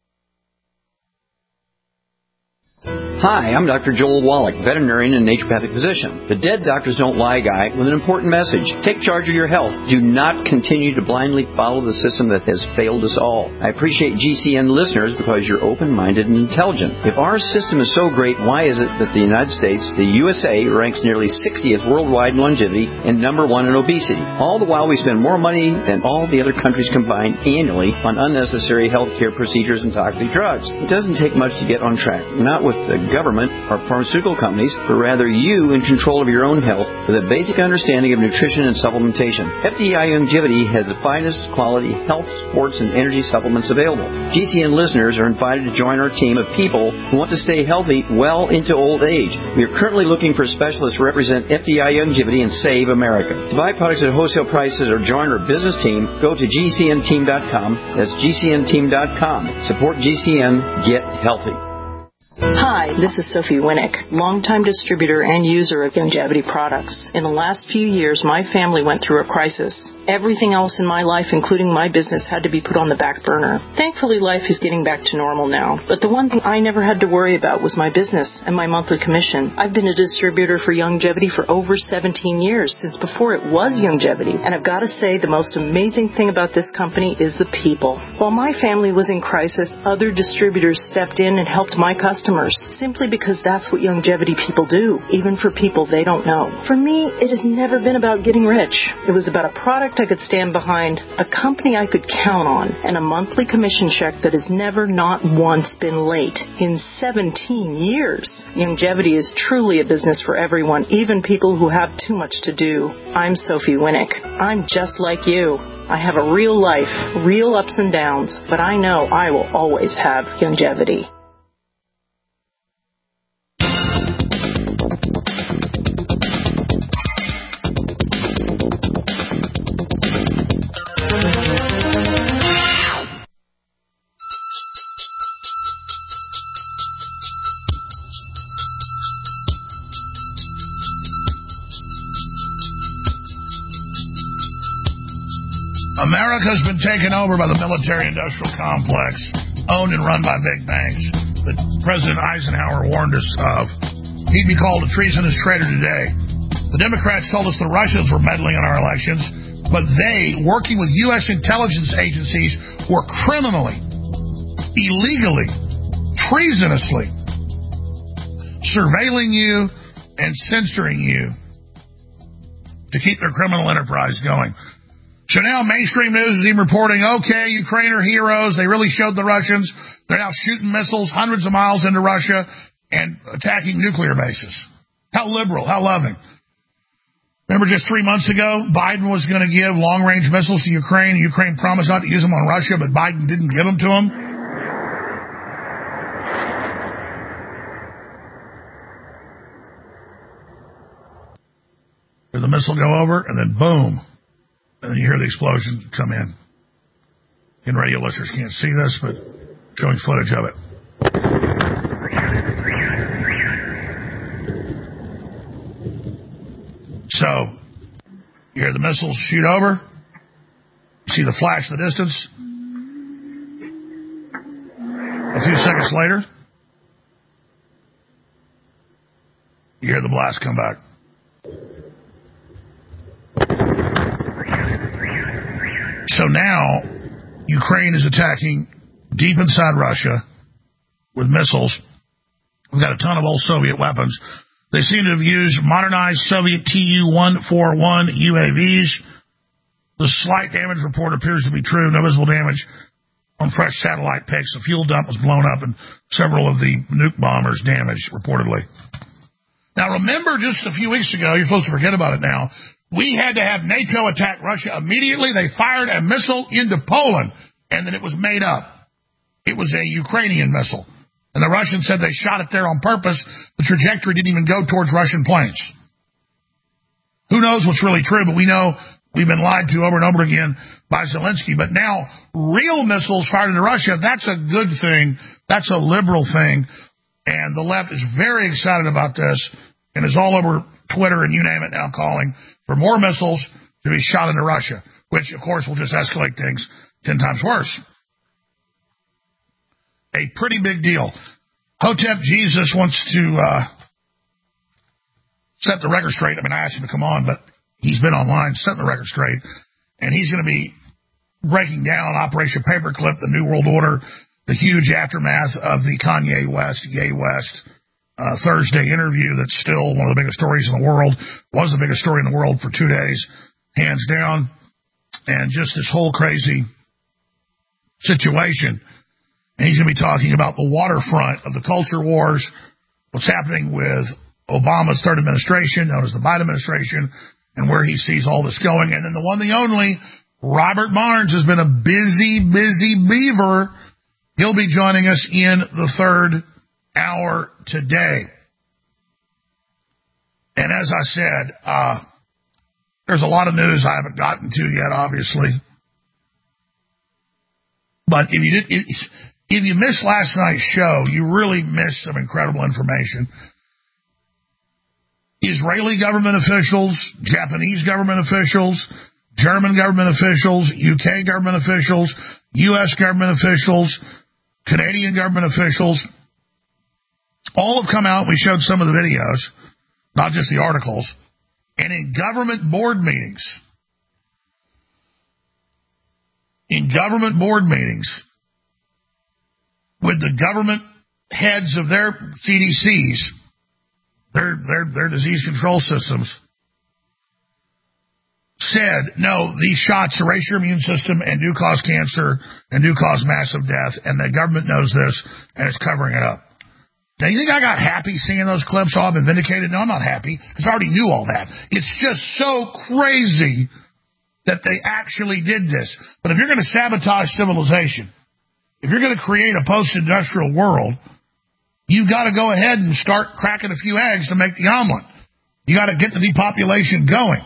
Hi, I'm Doctor Joel Wallach, veterinarian and naturopathic physician. The Dead Doctors Don't Lie guy with an important message. Take charge of your health. Do not continue to blindly follow the system that has failed us all. I appreciate G C N listeners because you're open-minded and intelligent. If our system is so great, why is it that the United States, the U S A, ranks nearly sixtieth worldwide in longevity and number one in obesity? All the while we spend more money than all the other countries combined annually on unnecessary health care procedures and toxic drugs. It doesn't take much to get on track. Not with the government or pharmaceutical companies, but rather you in control of your own health with a basic understanding of nutrition and supplementation. F D I Longevity has the finest quality health, sports, and energy supplements available. G C N listeners are invited to join our team of people who want to stay healthy well into old age. We are currently looking for specialists to represent F D I Longevity and Save America. To buy products at wholesale prices or join our business team, go to G C N team dot com. That's G C N team dot com. Support G C N. Get healthy. Hi, this is Sophie Winnick, longtime distributor and user of Longevity products. In the last few years, my family went through a crisis. Everything else in my life, including my business, had to be put on the back burner. Thankfully, life is getting back to normal now. But the one thing I never had to worry about was my business and my monthly commission. I've been a distributor for Longevity for over seventeen years, since before it was Longevity. And I've got to say, the most amazing thing about this company is the people. While my family was in crisis, other distributors stepped in and helped my customers, simply because that's what Longevity people do, even for people they don't know. For me, it has never been about getting rich. It was about a product I could stand behind, a company I could count on, and a monthly commission check that has never, not once, been late in seventeen years. Longevity is truly a business for everyone, even people who have too much to do. I'm Sophie Winnick. I'm just like you. I have a real life, real ups and downs, but I know I will always have Longevity. America's been taken over by the military-industrial complex, owned and run by big banks, that President Eisenhower warned us of. He'd be called a treasonous traitor today. The Democrats told us the Russians were meddling in our elections, but they, working with U S intelligence agencies, were criminally, illegally, treasonously surveilling you and censoring you to keep their criminal enterprise going. So now mainstream news is even reporting, okay, Ukraine are heroes. They really showed the Russians. They're now shooting missiles hundreds of miles into Russia and attacking nuclear bases. How liberal, how loving. Remember just three months ago, Biden was going to give long-range missiles to Ukraine. Ukraine promised not to use them on Russia, but Biden didn't give them to them. Did the missile go over, and then boom. And then you hear the explosion come in. And radio listeners can't see this, but showing footage of it. So, you hear the missiles shoot over. You see the flash in the distance. A few seconds later, you hear the blast come back. So now, Ukraine is attacking deep inside Russia with missiles. We've got a ton of old Soviet weapons. They seem to have used modernized Soviet T U one forty-one U A Vs. The slight damage report appears to be true. No visible damage on fresh satellite pics. The fuel dump was blown up and several of the nuke bombers damaged, reportedly. Now, remember just a few weeks ago, you're supposed to forget about it now, we had to have NATO attack Russia immediately. They fired a missile into Poland, and then it was made up. It was a Ukrainian missile. And the Russians said they shot it there on purpose. The trajectory didn't even go towards Russian planes. Who knows what's really true, but we know we've been lied to over and over again by Zelensky. But now, real missiles fired into Russia, that's a good thing. That's a liberal thing. And the left is very excited about this and is all over Twitter and you name it now calling for more missiles to be shot into Russia, which, of course, will just escalate things ten times worse. A pretty big deal. Hotep Jesus wants to uh, set the record straight. I mean, I asked him to come on, but he's been online setting the record straight. And he's going to be breaking down Operation Paperclip, the New World Order, the huge aftermath of the Kanye West, Ye West uh, Thursday interview that's still one of the biggest stories in the world, was the biggest story in the world for two days, hands down. And just this whole crazy situation. And he's going to be talking about the waterfront of the culture wars, what's happening with Obama's third administration, known as the Biden administration, and where he sees all this going. And then the one, the only, Robert Barnes has been a busy, busy beaver. He'll be joining us in the third hour today. And as I said, uh, there's a lot of news I haven't gotten to yet, obviously. But if you did, if, if you missed last night's show, you really missed some incredible information. Israeli government officials, Japanese government officials, German government officials, U K government officials, U S government officials, Canadian government officials, all have come out. We showed some of the videos, not just the articles. And in government board meetings, in government board meetings, with the government heads of their C D Cs, their, their, their disease control systems, said, no, these shots erase your immune system and do cause cancer and do cause massive death, and the government knows this and is covering it up. Now, you think I got happy seeing those clips? Oh, I've been vindicated? No, I'm not happy, because I already knew all that. It's just so crazy that they actually did this. But if you're going to sabotage civilization, if you're going to create a post-industrial world, you've got to go ahead and start cracking a few eggs to make the omelet. You got to get the depopulation going.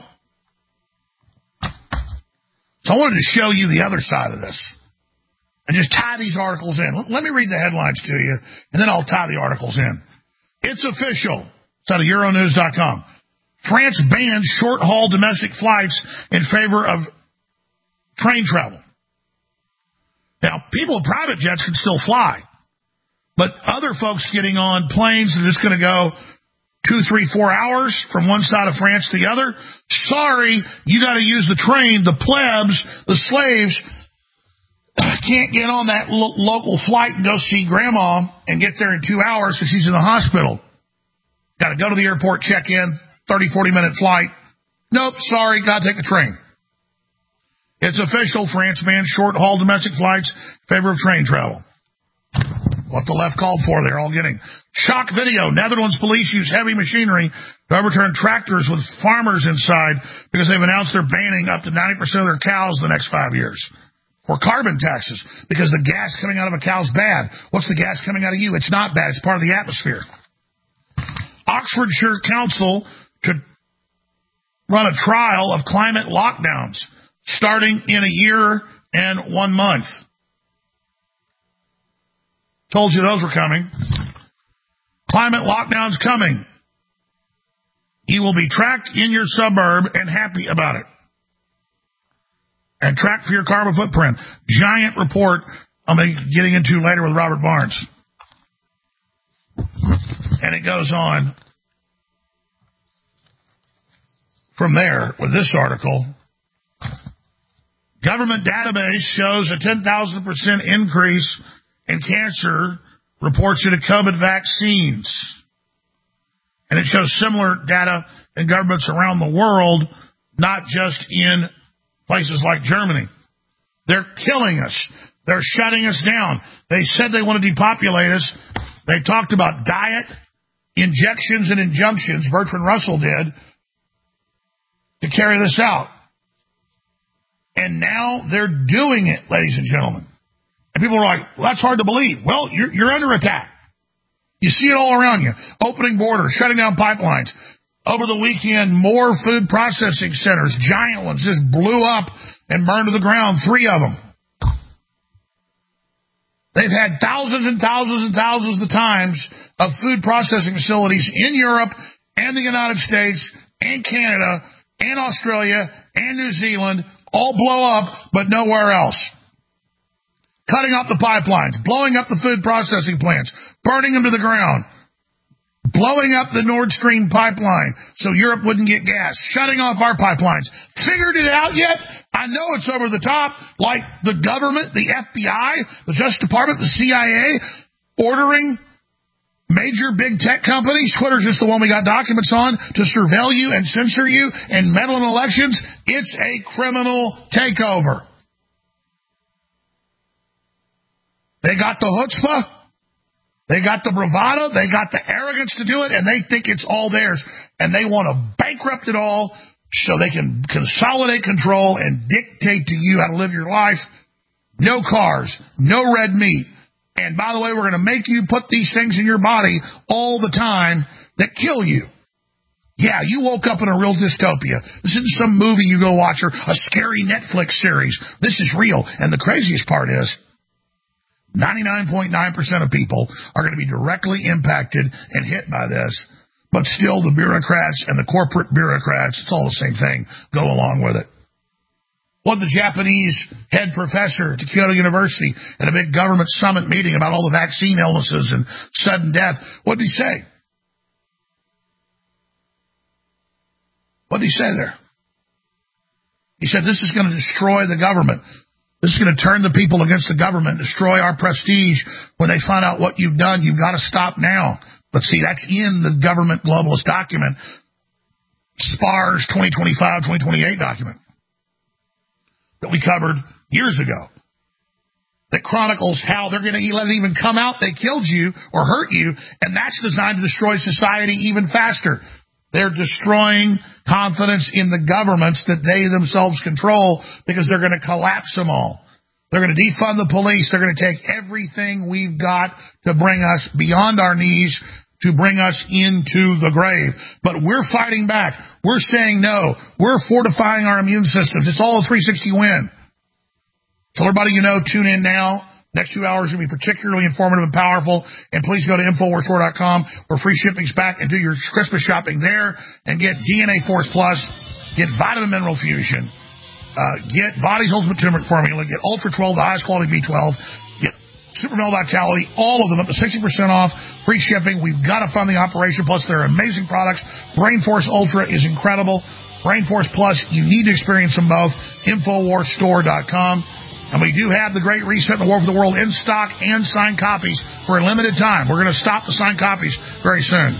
So I wanted to show you the other side of this and just tie these articles in. Let me read the headlines to you, and then I'll tie the articles in. It's official. It's out of Euronews dot com. France bans short-haul domestic flights in favor of train travel. Now, people with private jets can still fly, but other folks getting on planes that are just going to go two, three, four hours from one side of France to the other, sorry, you got to use the train. The plebs, the slaves, can't get on that lo- local flight and go see grandma and get there in two hours because she's in the hospital. Got to go to the airport, check in, thirty, forty minute flight. Nope, sorry, got to take a train. It's official. France bans short-haul domestic flights in favor of train travel. What the left called for, they're all getting. Shock video. Netherlands police use heavy machinery to overturn tractors with farmers inside because they've announced they're banning up to ninety percent of their cows in the next five years. Or carbon taxes, because the gas coming out of a cow's bad. What's the gas coming out of you? It's not bad. It's part of the atmosphere. Oxfordshire Council to run a trial of climate lockdowns starting in a year and one month. Told you those were coming. Climate lockdowns coming. You will be tracked in your suburb and happy about it. And tracked for your carbon footprint. Giant report I'm going to be getting into later with Robert Barnes. And it goes on from there with this article. Government database shows a ten thousand percent increase in cancer reports due to COVID vaccines. And it shows similar data in governments around the world, not just in places like Germany. They're killing us. They're shutting us down. They said they want to depopulate us. They talked about diet, injections, and injunctions, Bertrand Russell did, to carry this out. And now they're doing it, ladies and gentlemen. And people are like, well, that's hard to believe. Well, you're, you're under attack. You see it all around you. Opening borders, shutting down pipelines. Over the weekend, more food processing centers, giant ones, just blew up and burned to the ground, three of them. They've had thousands and thousands and thousands of times of food processing facilities in Europe and the United States and Canada and Australia and New Zealand all blow up, but nowhere else. Cutting off the pipelines, blowing up the food processing plants, burning them to the ground, blowing up the Nord Stream pipeline so Europe wouldn't get gas, shutting off our pipelines. Figured it out yet? I know it's over the top, like the government, the F B I, the Justice Department, the C I A, ordering major big tech companies, Twitter's just the one we got documents on, to surveil you and censor you and meddle in elections. It's a criminal takeover. They got the chutzpah, they got the bravado, they got the arrogance to do it, and they think it's all theirs. And they want to bankrupt it all so they can consolidate control and dictate to you how to live your life. No cars, no red meat. And by the way, we're going to make you put these things in your body all the time that kill you. Yeah, you woke up in a real dystopia. This isn't some movie you go watch or a scary Netflix series. This is real. And the craziest part is ninety-nine point nine percent of people are going to be directly impacted and hit by this. But still, the bureaucrats and the corporate bureaucrats, it's all the same thing, go along with it. What the Japanese head professor at Kyoto University at a big government summit meeting about all the vaccine illnesses and sudden death, what did he say? What did he say there? He said, this is going to destroy the government. This is going to turn the people against the government, destroy our prestige. When they find out what you've done, you've got to stop now. But see, that's in the government globalist document, SPARS twenty twenty-five twenty twenty-eight document that we covered years ago, that chronicles how they're going to let it even come out they killed you or hurt you, and that's designed to destroy society even faster. They're destroying confidence in the governments that they themselves control because they're going to collapse them all. They're going to defund the police. They're going to take everything we've got to bring us beyond our knees, to bring us into the grave. But we're fighting back. We're saying no. We're fortifying our immune systems. It's all a three sixty win. Tell everybody you know, tune in now. Next two hours will be particularly informative and powerful. And please go to Infowars Store dot com where free shipping's back and do your Christmas shopping there and get D N A Force Plus, get Vitamin Mineral Fusion, uh, get Body's Ultimate Turmeric Formula, get Ultra twelve, the highest quality B twelve, get Super Male Vitality, all of them up to sixty percent off, free shipping. We've got to fund the operation. Plus, they're amazing products. Brain Force Ultra is incredible. Brain Force Plus, you need to experience them both. Infowars Store dot com. And we do have the Great Reset and the War for the World in stock and signed copies for a limited time. We're going to stop the signed copies very soon.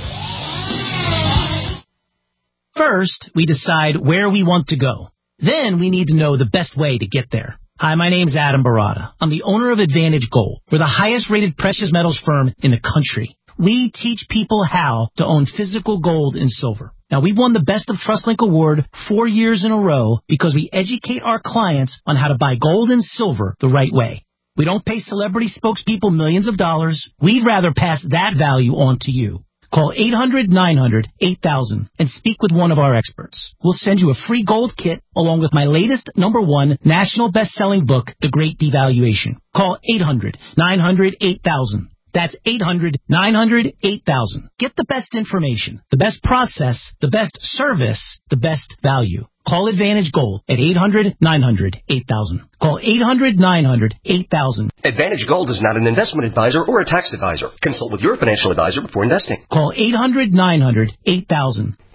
First, we decide where we want to go. Then we need to know the best way to get there. Hi, my name's Adam Barada. I'm the owner of Advantage Gold. We're the highest-rated precious metals firm in the country. We teach people how to own physical gold and silver. Now, we've won the Best of TrustLink Award four years in a row because we educate our clients on how to buy gold and silver the right way. We don't pay celebrity spokespeople millions of dollars. We'd rather pass that value on to you. Call eight hundred nine hundred eight thousand and speak with one of our experts. We'll send you a free gold kit along with my latest number one national best-selling book, The Great Devaluation. Call eight hundred nine hundred eight thousand. That's eight hundred nine hundred eight thousand. Get the best information, the best process, the best service, the best value. Call Advantage Gold at eight hundred nine hundred eight thousand. Call eight hundred nine hundred eight thousand. Advantage Gold is not an investment advisor or a tax advisor. Consult with your financial advisor before investing. Call eight hundred nine hundred eight thousand.